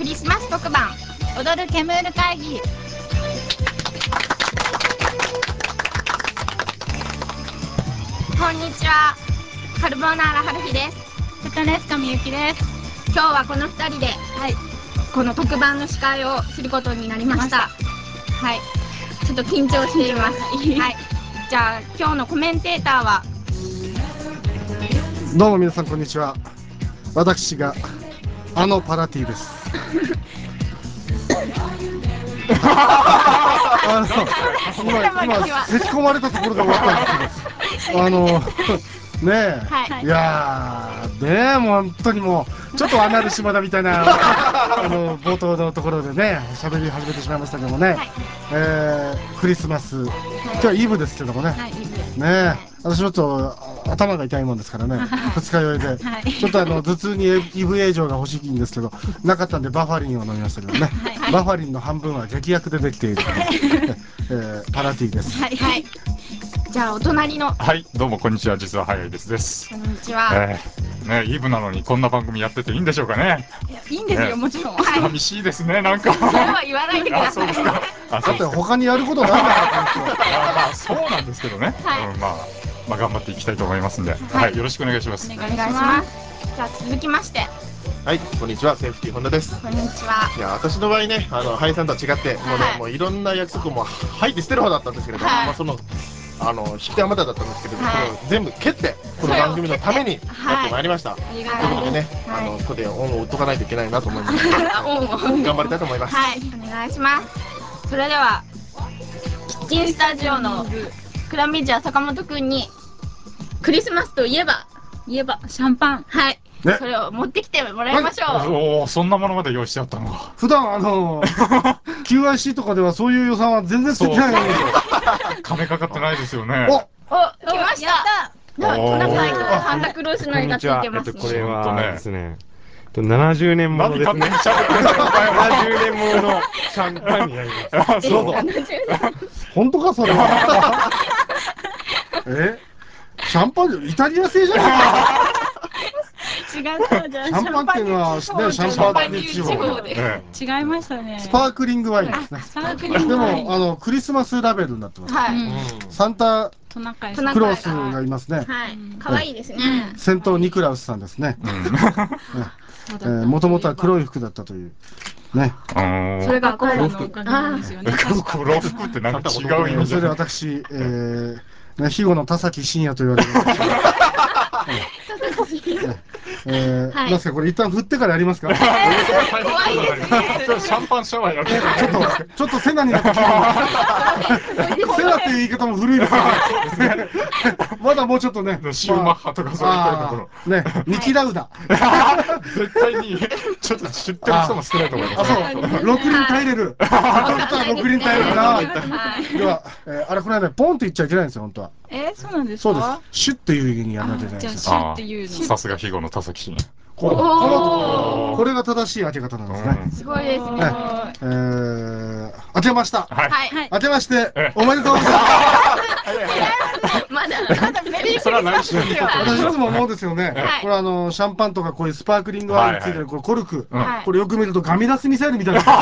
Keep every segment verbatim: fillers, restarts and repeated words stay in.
クリスマス特番踊るケムール会議。こんにちは、カルボナーラはるひです。 ペタレスカみゆきです。 今日はこのふたりで、はい、この特番の司会をすることになりました。はい、ちょっと緊張しています。はい、じゃあ今日のコメンテーターは。 どうも皆さんこんにちは。私があのパラティです。あの今今咳込まれたところで終わったんですけど、あのねえ、はい、いやーねえもう本当にもうちょっとアナル島田みたいなあの冒頭のところでね喋り始めてしまいましたけどもね、はい、えー、クリスマス、はい、今日はイブですけどもね、はい、ねえ私ちょっと頭が痛いもんですからね、ふつか酔いで、はい、ちょっとあの頭痛にイブ映像が欲しいんですけどなかったんでバファリンを飲みましたけどね、はい、バファリンの半分は劇薬でできている、えー、パラティです。はい、はい、 じゃあお隣の、 はい、どうもこんにちは、実は早いですです。 こんにちは。 えー、ね、イブなのにこんな番組やってていいんでしょうかね。 いや、いいんですよ、ね、もちろん。 寂しいですね、なんか。 それは言わないでください。 あ、そうですか。 だって他にやることないんだからこの人は。 まあそうなんですけどね。はい、うん、まあまあ頑張っていきたいと思いますんで、はい、はい、よろしくお願いします。 お願いします。じゃあ続きまして。 はい、こんにちは、セーフティー本田です。 こんにちは。 いや、私の場合ね、あのハイさんとは違って、もうね、はい、もういろんな約束も吐いて捨てる方だったんですけれども、はい、まあそのあの引き手はまだだったんですけれども、はい、それを全部蹴ってこの番組のためにやってまいりました。はい、ということでね、はい、あのここで恩を売っとかないといけないなと思います。頑張りたいと思います。 はい、お願いします。それではキッチンスタジオのクラミジャー坂本くんにクリスマスといえば言えばシャンパン、 はい、ね、それを持ってきてもらいましょう。はい、 おお、そんなものまで用意してあったのか。 普段あの キューアイシー とかではそういう予算は全然ついてないのに金かかってないですよね。 お、お、来ました。トナカイとサンタクロースの絵がついてますね。 これはですね、ななじゅうねんものですね。ななじゅうねんもののシャンパンになります。 どうぞ。本当かそれは。え？シャンパンイタリア製じゃないか。 違ったじゃん。 シャンパンっていうのはね、シャンパン地方で違いましたね。 スパークリングワインですね。 スパークリングワイン。 でもあのクリスマスラベルになってます。はい。サンタクロースがいますね。 はい。可愛いですね。 セントニクラウスさんですね。もともとは黒い服だったという。ね。 それが黒のおかげなんですよね。 黒服ってなんか違う意味で。 それで私、えー、肥後の田崎真也と言われる。えー、なんすかこれ一旦振ってからやりますか。 怖いですね。シャンパンシャワーやる。 ちょっとちょっとセナになってきて。セナっていう言い方も古いですね。まだもうちょっとね。 シューマッハとかそういったところ。 ね、ニキラウダ。 絶対にちょっと知ってる人も少ないと思います。 あ、そう。六輪耐えれる。六輪耐えれるな。では、あれこの間ポンって言っちゃいけないんですよ本当は。 え、そうなんですか。 そうです。シュッっていう意味にやらなきゃいけないんですよ。っていうさすが肥後の田崎真也。 これが正しい当て方なんですね。 すごいですね。 えー、当てました。 はい。 当てましておめでとうございます。 まだまだメリークリスマスには。 私いつも思うんですよね。これあのシャンパンとかこういうスパークリングワインついてるこれコルク、これよく見るとガミラスミサイルみたいな。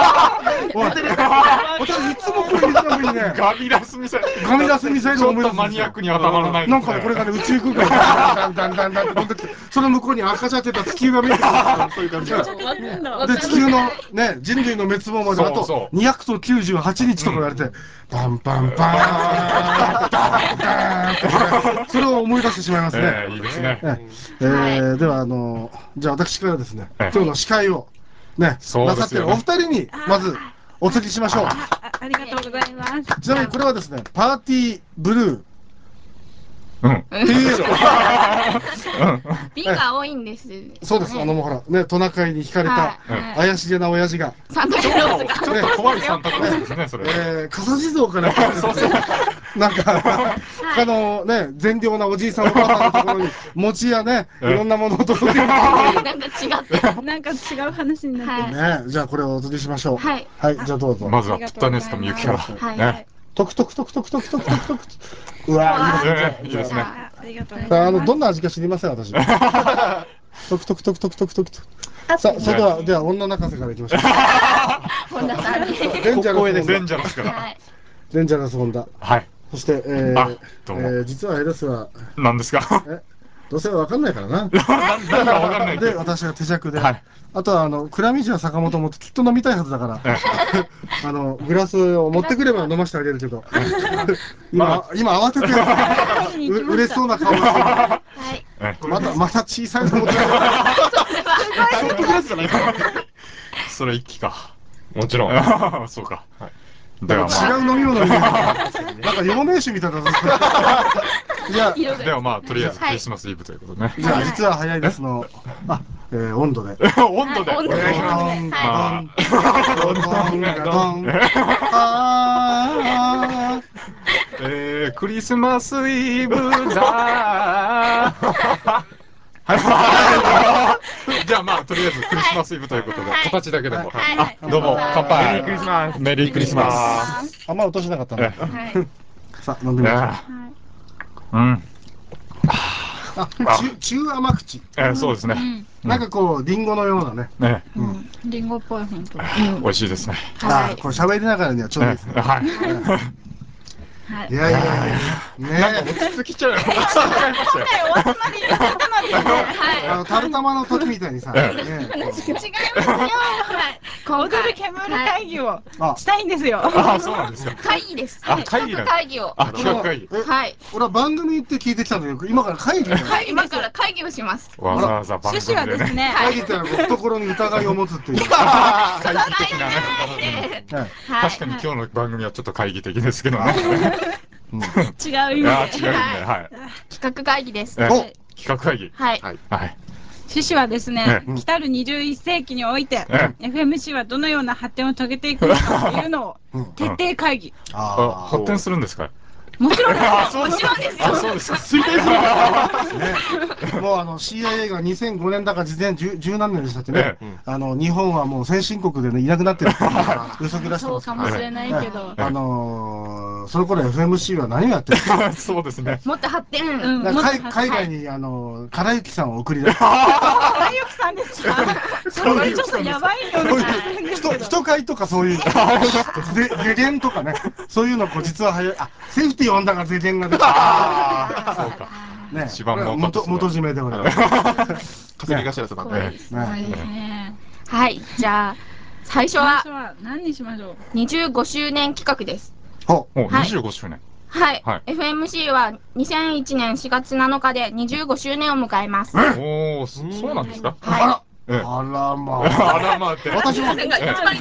私いつもこれ見た時にね。 ガミラスミサイル。 ガミラスミサイルを思い出す。 マニアックに頭がない。 なんかねこれがね宇宙空間にだんだんだんだんって飛んでって、その向こうに赤茶ってた地球が見えてくる。そういう感じで。で地球のね人類の滅亡まであとにひゃくときゅうじゅうはちにちとか言われてパンパンパーンパンパンそれを思い出してしまいますね。 いいですね。 ではあのじゃあ私からですね今日の司会をねなさってるお二人にまずお継ぎしましょう。 ありがとうございます。 ちなみにこれはですねパーティーブルー。 うん。 美が多いんです。 そうです。あのもうほらねトナカイに惹かれた怪しげな親父が。 サンタクロースが。 ちょっと怖いサンタクロースですねそれ。 ええ笠地蔵からなんかあのね善良なおじいさんおばあさんのところに餅やねいろんなものを届ける。 なんか違ってなんか違う話になってね。じゃあこれをお届けしましょう。はい。はい。じゃあどうぞ。 まずはピッタネスカみゆきから。ね。 トクトクトクトクトクトクトクトク。うわいいですね。いいですね。 ありがとうございます。 あのどんな味か知りません私。 トクトクトクトクトクトクトク。さあ、それでは、では、女泣かせからいきましょう。 本田さんに。 デンジャラスホンダ。 デンジャラスから。 デンジャラスホンダ。 はい。 そして、えー、えー、実はあれですが。 何ですか。 え、どうせわかんないからな。 なんだかわかんない。 で、私は手弱で。はい。あとは、あの、倉道は坂本もきっと飲みたいはずだから。あの、グラスを持ってくれば飲ませてあげるけど。今、今慌てて。嬉しそうな顔をしてる。はい。また、また小さいの持ってくれ。ショットグラスじゃないか。 それ一気か。もちろん。そうか。 違う飲み物に。なんか陽明酒みたいな。 じゃあ、ではまあ、とりあえずクリスマスイブということでね。 じゃあ、実は早いですの。あ、えー、温度で。 温度で。お願いします。 ドン、ドン、ドン、あー。 えー、クリスマスイブだじゃあまあとりあえずクリスマスイブということで形だけでもどうも乾杯。メリークリスマス。メリークリスマス。 あんま落としなかったね。さあ飲んでみましょう。うん。あ、中中甘口。 え、そうですね。 なんかこうリンゴのようなね。 ね。 リンゴっぽい本当。 美味しいですね。 はい。これ喋りながらにはちょうどいいですね。はい。いやいやいや、ね、 落ち着きちゃう。落ち着きちゃいましたよ。 お集まりいただいたのに。 あのタルタマの時みたいにさ、ね、違いますよ。 踊る煙会議をしたいんですよ。 あ、そうなんですか。 会議です。 あ、会議会議を。 あ、企画会議。 はい。 俺は番組行って聞いてきたんだけど、今から会議。 今から会議をします。 わざわざ番組で。 趣旨はですね。 会議ってのは懐に疑いを持つっていう。 会議的なね。確かに今日の番組はちょっと会議的ですけどね。 違う意味で。違う意味で。はい。 企画会議です。 企画会議。 はい。 はい。 趣旨はですね、来たるにじゅういっ世紀において エフエムシー はどのような発展を遂げていくのかというのを徹底会議。 あ、発展するんですか。 もちろんです。 もちろんですよ。 そうですか。 推定する。もうあの シーアイエー がにせんごねんだか事前十十何年でしたっけね。あの日本はもう先進国でねいなくなってる。予測出してます。 そうかもしれないけど。 あのその頃 エフエムシー は何をやってる？ そうですね。 もっと発展。 海外にあの唐之さんを送り出す。 唐之さんですか？それはちょっとやばいよね。 人人会とかそういうゼゲンとかね、そういうのこう実は早い。あ、セーフティー呼んだからゼゲンが出てきた。 そうか。 ね、 一番元元締めで俺は。 稼ぎ頭さんなんで。 はい、じゃあ最初は何にしましょう。 にじゅうごしゅうねん企画です。 お、にじゅうごしゅうねん。 はい。エフエムシー はにせんいちねんしがつなのかでにじゅうごしゅうねんを迎えます。 おお、そうなんですか。 はい。 あらまあ。あらまあって。 私も。私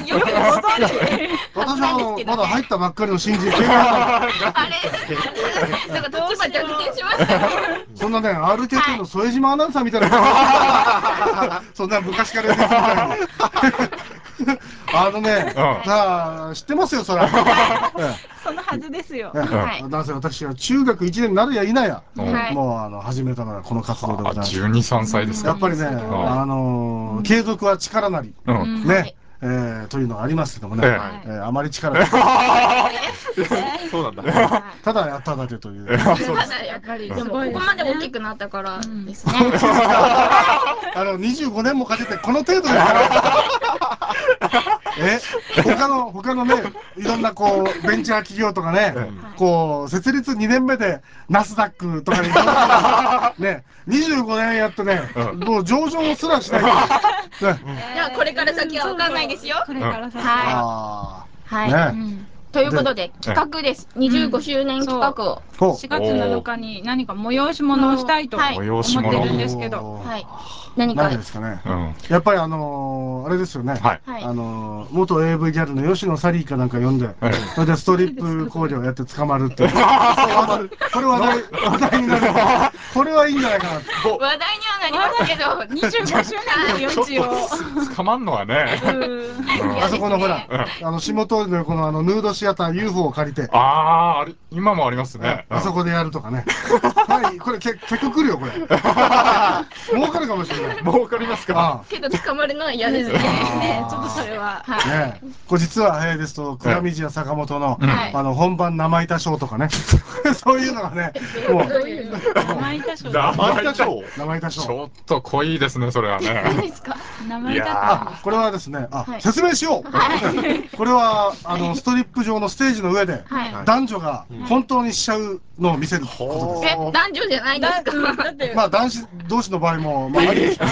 はまだ入ったばっかりの新人。 あれ。なんかどうして逆転しましたよ。 そんなね、アールティーティー の副島アナウンサーみたいな。そんな昔から出てきたの。あのね、さあ知ってますよそれ。 そのはずですよ。 なぜ私は中学いちねんになるやいなや、もうあの始めたのがこの活動でございます。 じゅうに、さんさいですか。 やっぱりね、あの継続は力なりね。えというのがありますけどもね、あまり力がそうなんだ。 ただやっただけという。 ただやっぱりでもここまで大きくなったからですね。 あのにじゅうごねんもかけてこの程度ですから。え、他の他のね、いろんなこうベンチャー企業とかね、こう設立にねんめでナスダックとかにね、にじゅうごねんやってね、もう上場すらしない。いやこれから先はわかんないですよ。 これから先は。はい。ということで企画です。にじゅうごしゅうねん企画を。 しがつなのかに何か催し物をしたいと思ってるんですけど。 はい。何かですかね。やっぱりあのあれですよね。あの元 エーブイ ギャルの吉野サリーかなんか呼んで、それでストリップ工場やって捕まるっていう。これ話題話題になる。これはいいんじゃないかな。 話題にはなりますけど、 にじゅうごしゅうねんの余地を。 捕まんのはね。 あそこのほら、あの下通りのこのあのヌードシアター ユーフォー を借りて。 ああ、あれ今もありますね。 あそこでやるとかね。はい、これ結局来るよこれ。儲かるかもしれない。 儲かりますか。 けど捕まるのは嫌ですね。 ちょっとそれは。 ね、これ実は早いですと倉道や坂本のあの本番生板ショーとかね、そういうのがね、もう生板ショー。 生板ショー。 生板ショー。 ょっと濃いですね、それはね。 何ですか？ 名前だった。 これはですね、あ、説明しよう。これはあのストリップ上のステージの上で男女が本当にしちゃうのを見せることです。 え、男女じゃないですか？ だってまあ男子同士の場合もまあありです。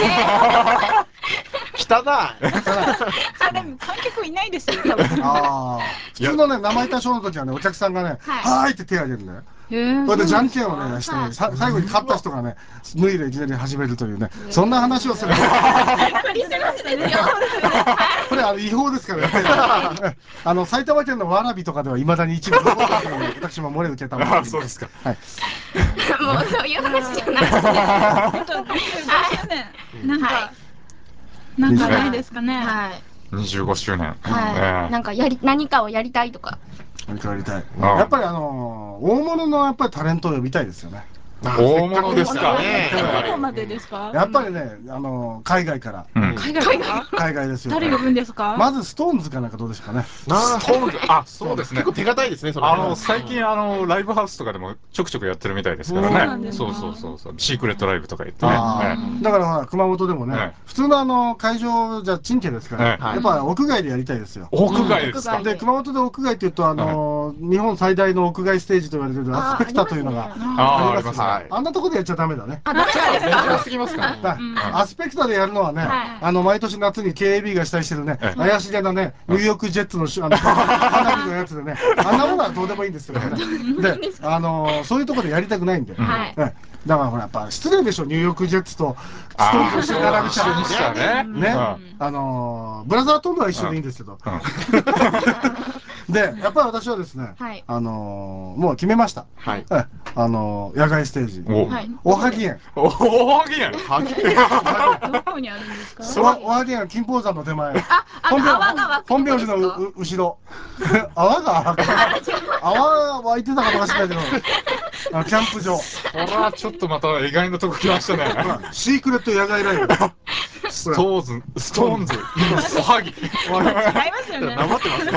汚い。 あ、でも観客いないですよ。多分ああ、普通のね生板ショーの時はねお客さんがね、はーいって手を挙げるんだよ。それでじゃんけんをねしてね、さ最後に勝った人がね脱いでいきなり始めるというね、そんな話をする。 クリスマスですよ。 これあの違法ですからね。あの埼玉県の蕨とかではいまだに一部残っているので、私も漏れ受けたあ、そうですか。 はい。 もうそういう話じゃなくて。 えっと、にじゅうごしゅうねん。なんか、なんかないですかね。 はい。 にじゅうごしゅうねん。 はい。なんかやり、何かをやりたいとか。 何かやりたい。やっぱりあの大物のやっぱりタレントを呼びたいですよね。 大物ですか。 どこまでですか？ やっぱりね、あの海外から。 海外から？ 海外ですよ。 誰呼ぶんですか？ まずストーンズかなんかどうですかね。 ストーンズ、あ、そうですね。 結構手堅いですね。 あの最近あのライブハウスとかでもちょくちょくやってるみたいですからね。そうそうそうそう。シークレットライブとか言ってね。 だからほら熊本でもね、普通のあの会場じゃ賃金ですから、やっぱ屋外でやりたいですよ。 屋外ですか。 で熊本で屋外っていうとあの日本最大の屋外ステージと言われてるアスペクタというのがあります。あんなとこでやっちゃダメだね。 あ、ダメなんですか？ 珍しすぎますか。 アスペクタでやるのはね、あの毎年夏に ケーエービー が主催してるね、怪しげなね、ニューヨークジェッツのあの花火のやつでね、あんなものはどうでもいいんですよね。で、あのそういうところでやりたくないんで。だからほらやっぱ失礼でしょ、ニューヨークジェッツとストーンズを一緒に並べちゃうね。ね、あのブラザートンボは一緒でいいんですけど。で、やっぱり私はですね、あのもう決めました。あの野外ステージ、おはぎ園。 おはぎ園。 どこにあるんですか？ おはぎ園は金峰山の手前。 あ、あの泡が湧く。 本名寺の後ろ。泡が泡湧いてたかどうか知らないけど、キャンプ場。 これはちょっとまた意外なとこ来ましたね。 シークレット野外ライブ。 ストーンズ、ストーンズ、おはぎ。違いますよね。 なまってますね。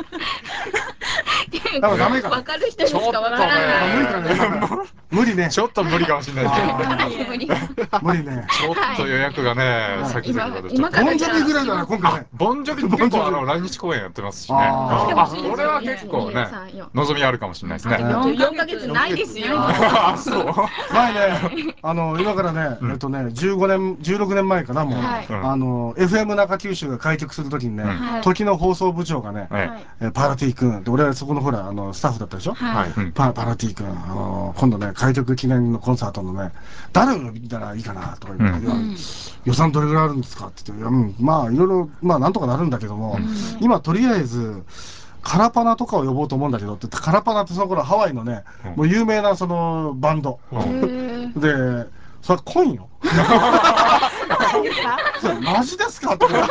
ダメか。 わかる人にしかわからない。 無理かね。無理ね。 ちょっと無理かもしれない無理。 無理ね。 ちょっと予約がね、先々まで。 ボンジョビぐらいだな、今回ね。 ボンジョビ結構あの来日公演やってますしね。あ、これは結構ね、望みあるかもしれないですね。 よんかげつないですよ。 あ、そう。 前ね、あの今からね、えっとね、じゅうごねん、じゅうろくねんまえかな、もうあの エフエム 中九州が開局するときにね、時の放送部長がね、パラティ君って、俺はそこのほらあのスタッフだったでしょ。パパラティ君、あの今度ね開局記念のコンサートのね、誰を呼んだらいいかなとか言って、予算どれぐらいあるんですかって言って、うん、まあいろいろまあなんとかなるんだけども、今とりあえずカラパナとかを呼ぼうと思うんだけどって、カラパナってその頃ハワイのね、もう有名なそのバンドで、それコインよ。マジですかって言って。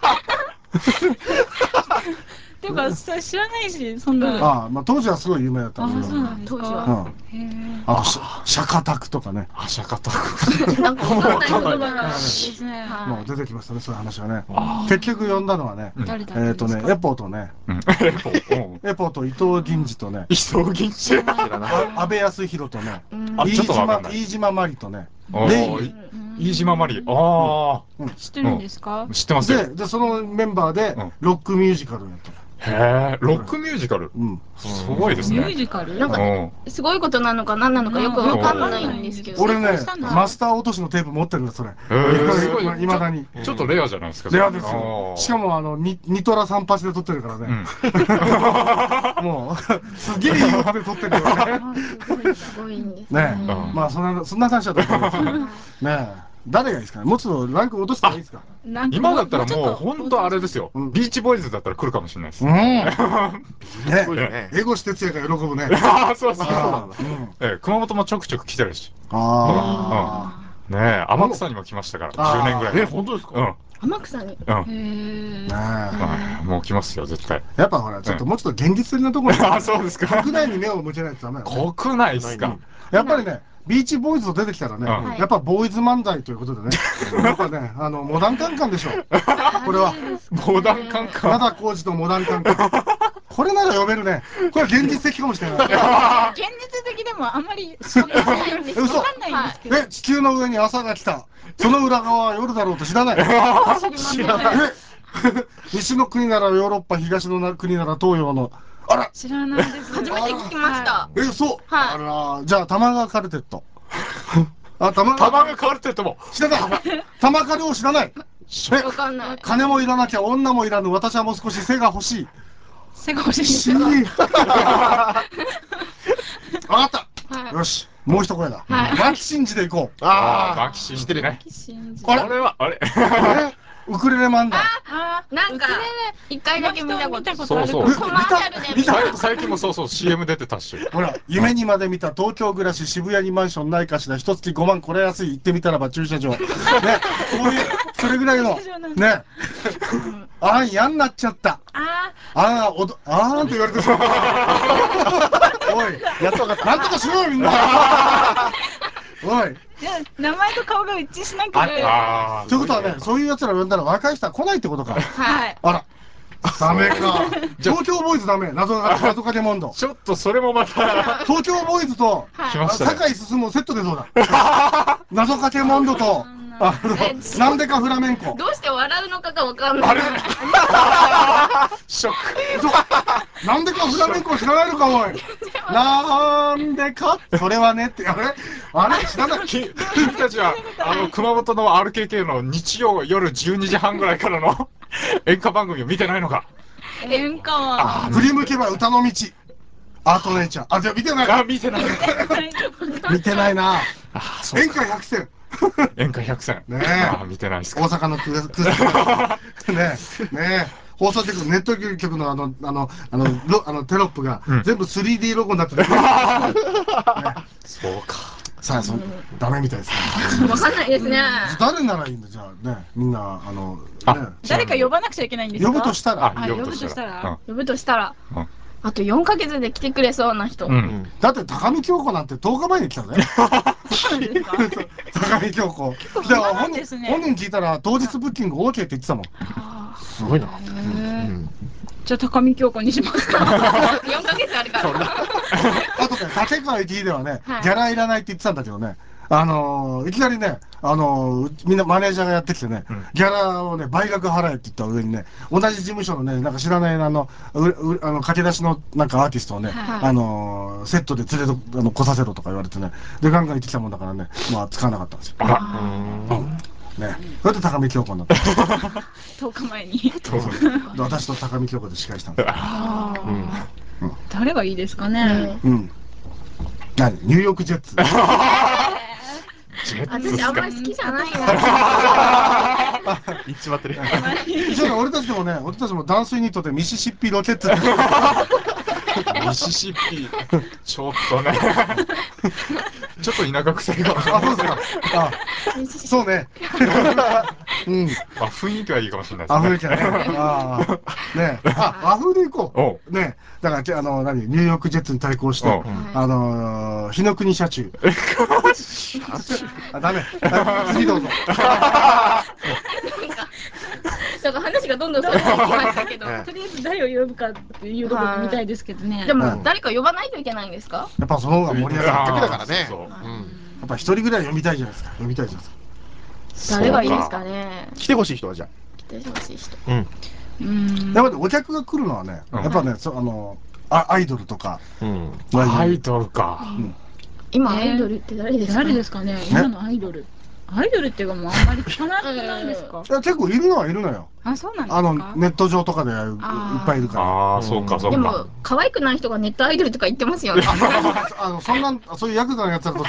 ていうか知らないし、そんな。 ああ、まあ当時はすごい有名だったんですけど。 当時は。 あとシャカタクとかね。 あ、シャカタク。 なんかわかんないことがですね。 もう出てきましたね、そういう話はね。結局呼んだのはね、えっとね、エポとね、エポと伊藤銀次とね、 伊藤銀次、 安倍康弘とね、飯島飯島マリとね、レイ。 飯島マリ、ああ、知ってるんですか？ 知ってますよ。 で、そのメンバーでロックミュージカルをやった。 へえ、ロックミュージカル。うん、すごいですね。 ミュージカル？ なんかすごいことなのか何なのかよくわかんないんですけど。 俺ね、マスター落としのテープ持ってるんだそれ。いまだに。 ちょっとレアじゃないですか。 レアですよ。しかもあのニトラ三八で撮ってるからね。もうすげえいい音で撮ってるからね。 すごいんですね。まあそんなそんな話だと思いますね。ね。誰がいいですかね。もうちょっとランク落としたらいいですか。 今だったらもう本当あれですよ。ビーチボーイズだったら来るかもしれないです。 ね、エゴシ哲也が喜ぶね。 ああ、そうそうそう。え、熊本もちょくちょく来てるし。ああ。ねえ、天草にも来ましたから。じゅうねんぐらい。 え、本当ですか。うん。 天草に。 うん。もう来ますよ、絶対。 やっぱほら、ちょっともうちょっと現実的なところに。 あ、そうですか。 国内に目を向けないとダメ。 国内ですか。 やっぱりね。ビーチボーイズと出てきたらね、やっぱボーイズ漫才ということでね、やっぱね、あのモダンカンカンでしょう。これはモダンカンカン。 灘浩二とモダンカンカン。 これなら読めるね。これは現実的かもしれない。 現実的でもあんまりそんなわかんないんですけど。 え、地球の上に朝が来た。その裏側は夜だろうと知らない。知らない。西の国ならヨーロッパ、東の国なら東洋の。あら、 知らないです。 初めて聞きました。 え、そう。あら、じゃあ玉川カルテット。あ、玉川カルテットも知らない。玉カルを知らない。 わかんない。 金もいらなきゃ女もいらぬ。私はもう少し背が欲しい。 背が欲しい。 しー。わかった。よし、もう一声だ。牧真司で行こう。 ああ、牧真司ね。 あれ、 あれはあれ。 ウクレレ漫談。 なんか一回だけ見たことある。 そうそう。 コマーシャルで見た。 最近もそうそう シーエム 出てたし。 ほら、夢にまで見た東京暮らし、渋谷にマンションないかしら、一月ごまんこれ安い、行ってみたらば駐車場。ね、そういうそれぐらいのね。あん嫌になっちゃった。ああ、おど、あーんって言われてる。おい、やっとわかった。なんとかしろよみんな。おい。 名前と顔が一致しなくて。 ということはね、そういう奴ら呼んだら若い人は来ないってことか。 はい。 あら。ダメか。東京ボーイズダメ。謎か謎かけモンド。 ちょっとそれもまた。 東京ボーイズと酒井進もセットでそうだ。謎かけモンドと。あの、なんでかフラメンコ。 どうして笑うのかがわかんない。 ショック。なんでかフラメンコ知らないのか、おい。なんでかそれはねって、あれあれ知らない。 君たちは、あの、熊本の アールケーケー の日曜夜じゅうにじはんぐらいからの演歌番組を見てないのか。 演歌は。 振り向けば歌の道。アートネイチャー。あ、じゃあ見てない。 あ、見てない。 見てないな。演歌百選。 演歌百選。 ねえ。 あ、見てないですか。 大阪のクスクねえ、ねえ。放送局、ネット局のあの、あの、あの、あのテロップが全部 スリーディー ロゴになってる。 そうか。 さあ、その、ダメみたいですね。 わかんないですね。 誰ならいいんだ、じゃあね、みんな、あの、 誰か呼ばなくちゃいけないんですか。 呼ぶとしたら。 呼ぶとしたら。 呼ぶとしたら。あとよんかげつで来てくれそうな人。 だって高見京子なんてとおかまえに来たぜ。高見京子。じゃあ本人聞いたら当日ブッキング オーケー って言ってたもん。 すごいな。 じゃあ高見京子にしますか。 よんかげつあるから。 あとね、竹川幸秀はね、ギャラいらないって言ってたんだけどね。あのー、いきなりね、あのー、みんなマネージャーがやってきてね、うん、ギャラをね、倍額払えって言った上にね、同じ事務所のね、なんか知らないあの、ううあの駆け出しのなんかアーティストをね、はい、あのー、セットで連れと、あの、来させろとか言われてね、で、ガンガン行ってきたもんだからね、まあ、使わなかったんですよ。あら。うん。ね、それで高見京子になった。 とおかまえに。 私と高見京子で司会したんです。 誰がいいですかね。 うん。何ニューヨークジェッツ。 私あんまり好きじゃないな。 言っちまってる。 俺たちでもね、俺たちも断水ニットでミシシッピロケッツ。 ミシシッピ、ちょっとね。ちょっと田舎臭いかもしれない。あ、そうですか。 あ、そうね。 うん。あ、雰囲気はいいかもしれないですね。雰囲気はね。ああ。ね、あ、和風で行こう。ね、だからあの何ニューヨークジェッツに対抗して、あの日の国車中。あ、ダメ。次どうぞ。 なんか話がどんどんそれてきましたけど、 とりあえず誰を呼ぶかっていうところ見たいですけどね。 でも誰か呼ばないといけないんですか？ やっぱその方が盛り上がる。 逆だからね。やっぱ一人ぐらい呼びたいじゃないですか。呼びたいじゃないですか。誰がいいですかね。 来てほしい人はじゃあ。 来てほしい人。 うん。 やっぱりお客が来るのはね、やっぱね、そあのアイドルとか。 アイドルか。 今アイドルって誰ですか？ 誰ですかね。今のアイドル。アイドルっていうかもうあんまり聞かなくないですか？ いや結構いるのはいるのよ。 あ、そうなんですか。 あのネット上とかでいっぱいいるから。 ああ、そうかそうか。 でも可愛くない人がネットアイドルとか言ってますよね。 あのそんなそういうヤクザのやつらと違って、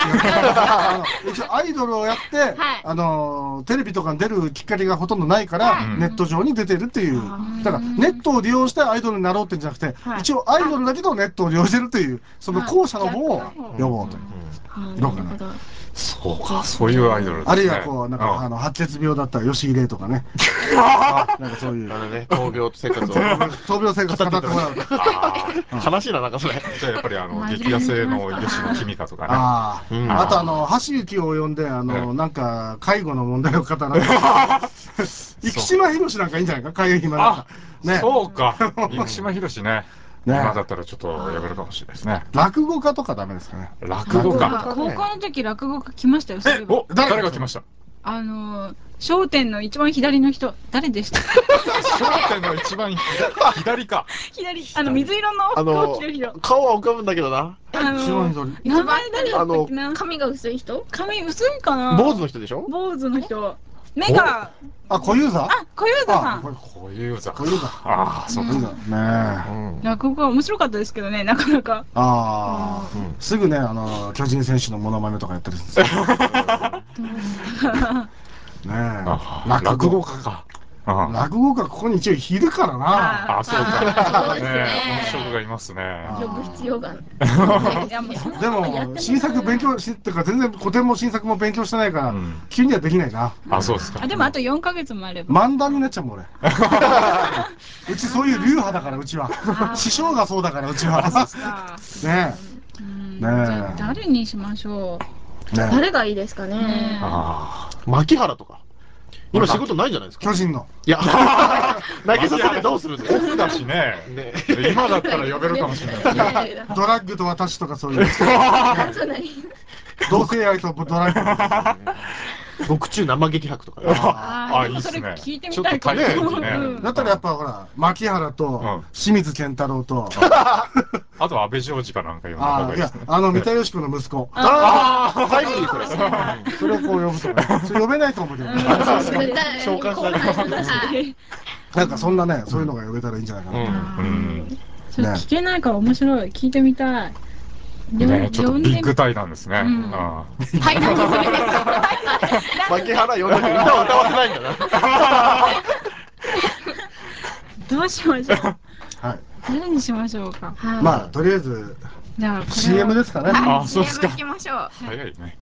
一応アイドルをやってあのテレビとかに出るきっかけがほとんどないからネット上に出てるっていう。だからネットを利用してアイドルになろうってんじゃなくて、一応アイドルだけどネットを利用してるというその後者の方を呼ぼうと。どうかな。 そうか、そういうアイドルですね。 あるいはこう、なんか、あの、白血病だったら吉井玲とかね。なんかそういう。 あのね、闘病生活を。 闘病生活語ってもらう。 悲しいな、なんかそれ。 じゃあやっぱりあの、激痩せの吉野君香とかね。 ああ。あとあの、橋幸を呼んで、あの、なんか、介護の問題を語られて。生島博士なんかいいんじゃないか、介護暇なんか。 ね。そうか。生島博士ね。 今だったらちょっとやめるかもしれないですね。 落語家とかダメですかね。 落語家。 高校の時落語家来ましたよ。 え、お、誰が来ました？ あの、笑点の一番左の人、誰でした？ 笑点の一番左か。 左、あの水色の服を着てる人。 顔は浮かぶんだけどな。 あの、名前誰だったっけな。 髪が薄い人？ 髪薄いかな。 坊主の人でしょ？ 坊主の人。目が。 あ、小遊三？ あ、小遊三さん。 小遊三。 小遊三。 ああ、そうか。 ねえ。落語が面白かったですけどね、なかなか。 ああ、すぐね、あの巨人選手のモノマネとかやったりするんですよ。ねえ、 落語家か。 落語家ここに一応いるからな。 あ、そうか。ね、本職がいますね。 呼ぶ必要が。 でも新作勉強しってか全然古典も新作も勉強してないから急にはできないな。 あ、そうですか。 あ、でもあとよんかげつもあれば。 漫談になっちゃうもん俺。うちそういう流派だからうちは。師匠がそうだからうちは。ねえ。じゃあ誰にしましょう。誰がいいですかね。 ああ、牧原とか。今仕事ないじゃないですか。 巨人の。 いや、投げさせてどうするんですか。 オフだしね。今だったら呼べるかもしれない。 ドラッグと私とかそういう。同性愛とドラッグ。 獄中生激白とか。 ああ、いいですね。聞いてみたいかも。 だったらやっぱほら牧原と清水健太郎と。 あと安倍ジョージかなんか呼んだ方がいいですね。 あの三田佳子の息子。 ああ、タイムリーそれ。 それをこう呼ぶとか。それ呼べないと思うけど。 召喚したり。なんかそんなね、そういうのが呼べたらいいんじゃないかな。 それ聞けないから面白い。聞いてみたい。 ね、ちょっとビッグ対談ですね。 対談にするんですか。 牧原呼んだけど歌は歌わせないんだな。 どうしましょう。はい。誰にしましょうか。 まあとりあえず。じゃあ シーエム ですかね。 あ、そうですか。シーエム 行きましょう。 早いね。